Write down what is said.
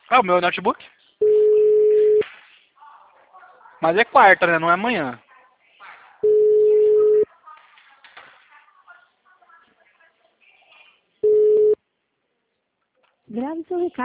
Ah, o meu notebook? Mas é quarta, né? Não é amanhã. Grave seu recado.